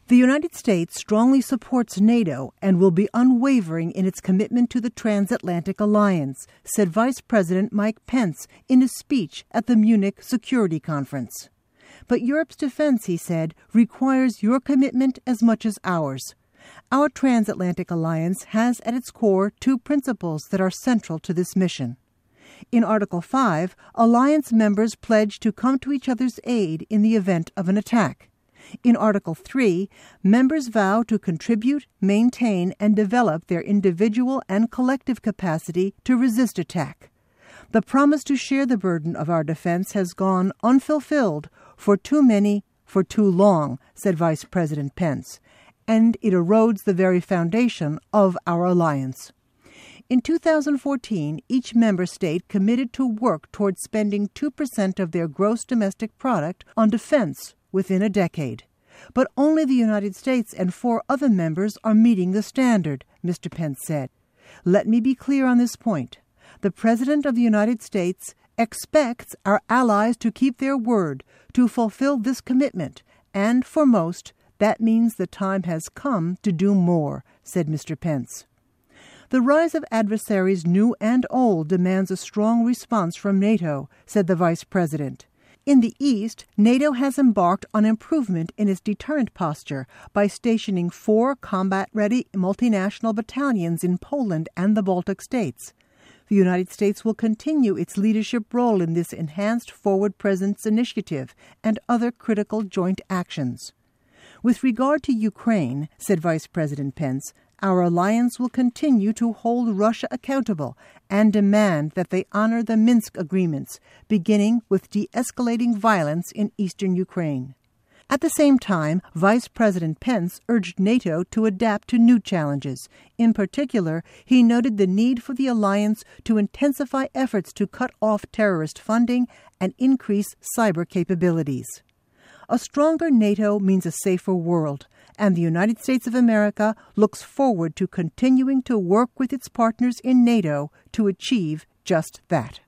The United States strongly supports NATO and will be unwavering in its commitment to the transatlantic alliance, said Vice President Mike Pence in a speech at the Munich Security Conference. But Europe's defense, he said, requires your commitment as much as ours. Our transatlantic alliance has at its core two principles that are central to this mission. In Article 5, alliance members pledge to come to each other's aid in the event of an attack. In Article 3, members vow to contribute, maintain, and develop their individual and collective capacity to resist attack. The promise to share the burden of our defense has gone unfulfilled for too many, for too long, said Vice President Pence, and it erodes the very foundation of our alliance. In 2014, each member state committed to work toward spending 2% of their gross domestic product on defense within a decade. But only the United States and 4 other members are meeting the standard, Mr. Pence said. Let me be clear on this point. The President of the United States expects our allies to keep their word, to fulfill this commitment, and for most, that means the time has come to do more, said Mr. Pence. The rise of adversaries new and old demands a strong response from NATO, said the Vice President. In the East, NATO has embarked on improvement in its deterrent posture by stationing 4 combat-ready multinational battalions in Poland and the Baltic states. The United States will continue its leadership role in this enhanced forward presence initiative and other critical joint actions. With regard to Ukraine, said Vice President Pence, our alliance will continue to hold Russia accountable and demand that they honor the Minsk agreements, beginning with de-escalating violence in eastern Ukraine. At the same time, Vice President Pence urged NATO to adapt to new challenges. In particular, he noted the need for the alliance to intensify efforts to cut off terrorist funding and increase cyber capabilities. A stronger NATO means a safer world, and the United States of America looks forward to continuing to work with its partners in NATO to achieve just that.